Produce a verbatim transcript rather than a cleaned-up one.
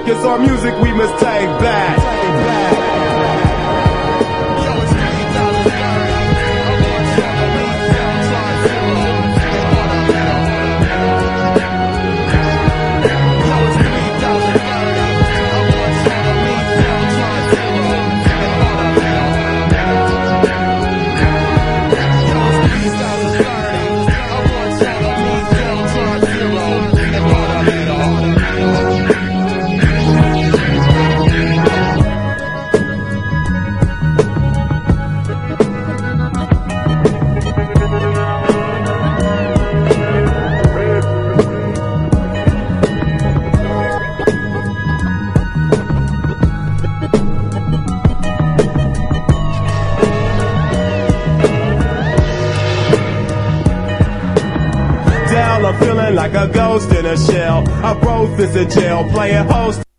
focus on music we must take back. I'm feeling like a ghost in a shell. I wrote this in jail, playing host.